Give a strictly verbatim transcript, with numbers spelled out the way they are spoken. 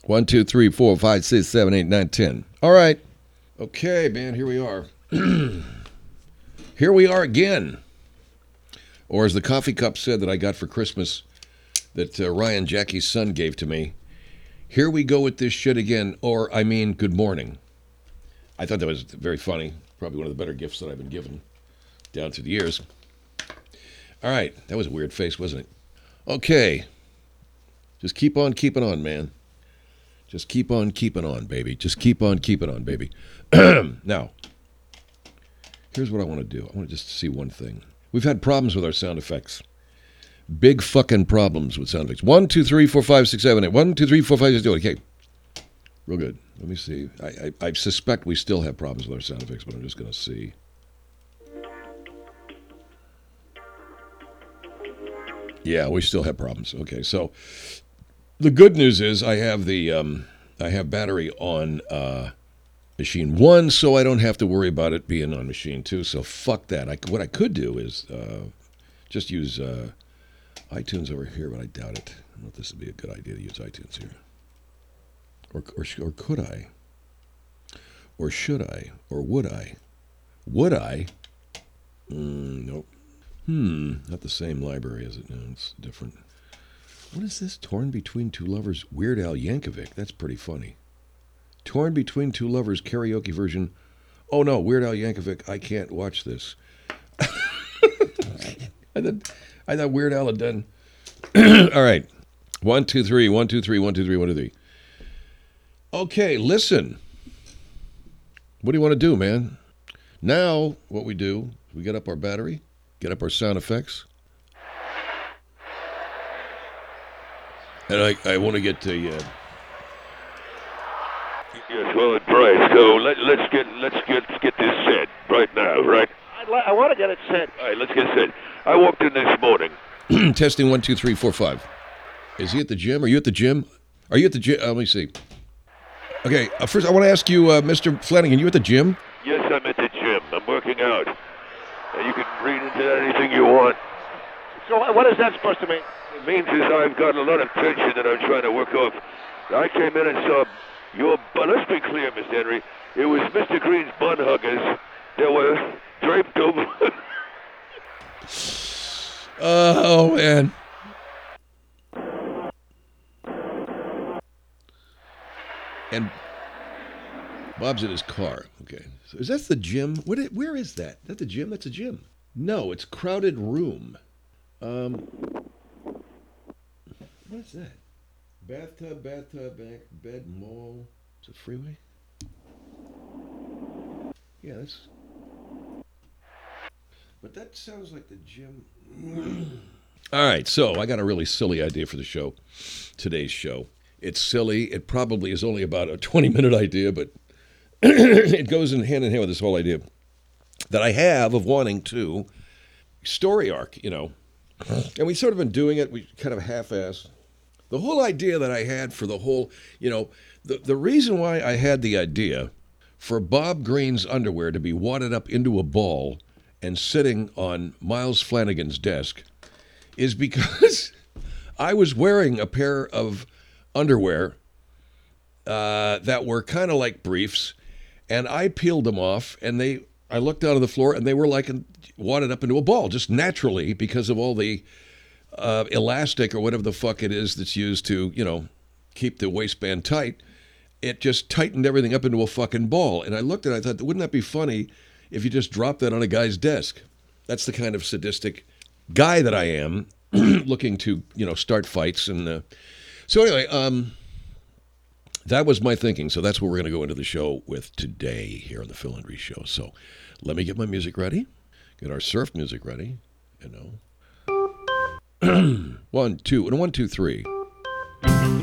One, two, three, four, five, six, seven, eight, nine, ten. All right. Okay, man, here we are. Here we are again. Or as the coffee cup said that I got for Christmas that uh, Ryan, Jackie's son, gave to me, here we go with this shit again, or I mean, good morning. I thought that was very funny. Probably one of the better gifts that I've been given down through the years. All right, that was a weird face, wasn't it? Okay. Just keep on keeping on, man. Just keep on keeping on, baby. Just keep on keeping on, baby. Now, here's what I want to do. I want to just see one thing. We've had problems with our sound effects. Big fucking problems with sound effects. One, two, three, four, five, six, seven, eight. One, two, three, four, five, six, seven, eight. Okay. Real good. Let me see. I, I, I suspect we still have problems with our sound effects, but I'm just going to see. Yeah, we still have problems. Okay, so the good news is I have the um, I have battery on uh, machine one, so I don't have to worry about it being on machine two. So fuck that. I, what I could do is uh, just use uh, iTunes over here, but I doubt it. I don't know if this would be a good idea to use iTunes here. Or, or, or could I? Or should I? Or would I? Would I? Mm, nope. Hmm, not the same library, is it? No, it's different. What is this? Torn Between Two Lovers, Weird Al Yankovic. That's pretty funny. Torn Between Two Lovers, karaoke version. Oh no, Weird Al Yankovic, I can't watch this. I thought, I thought Weird Al had done. All right. One, two, three, one, two, three, one, two, three, one, two, three. Okay, listen. What do you want to do, man? Now, what we do, we get up our battery, get up our sound effects. And I, I want to get to... Uh... Yes, well, right. So let, let's get let's get get this set right now, right? I'd li- I want to get it set. All right, let's get set. I walked in this morning. Testing one, two, three, four, five. Is he at the gym? Are you at the gym? Are you at the gym? Uh, let me see. Okay, uh, first I want to ask you, uh, Mister Flanagan, you at the gym? Yes, I'm at the gym. I'm working out. And you can read into that anything you want. So what is that supposed to mean? It means is I've got a lot of tension that I'm trying to work off. I came in and saw your... But let's be clear, Mister Henry. It was Mister Green's bun huggers that were draped over... Oh, man. And Bob's in his car. Okay. So is that the gym? What? It, where is that? Is that the gym? That's a gym. No, it's crowded room. Um, what is that? Bathtub, bathtub, back, bed, mall. Is it freeway? Yeah, that's... But that sounds like the gym. All right, so I got a really silly idea for the show, today's show. It's silly. It probably is only about a twenty-minute idea, but it goes in hand in hand with this whole idea that I have of wanting to story arc, you know. And we've sort of been doing it. We kind of half-assed. The whole idea that I had for the whole, you know, the, the reason why I had the idea for Bob Green's underwear to be wadded up into a ball and sitting on Miles Flanagan's desk is because I was wearing a pair of underwear uh, that were kind of like briefs, and I peeled them off, and they I looked down on the floor, and they were like wadded up into a ball, just naturally because of all the uh, elastic or whatever the fuck it is that's used to, you know, keep the waistband tight. It just tightened everything up into a fucking ball. And I looked at it, I thought, wouldn't that be funny if you just dropped that on a guy's desk? That's the kind of sadistic guy that I am, looking to, you know, start fights. And uh, so anyway, um, that was my thinking. So that's what we're going to go into the show with today here on the Phil Hendrie Show. So let me get my music ready, get our surf music ready, you know. one, two, and one, two, three.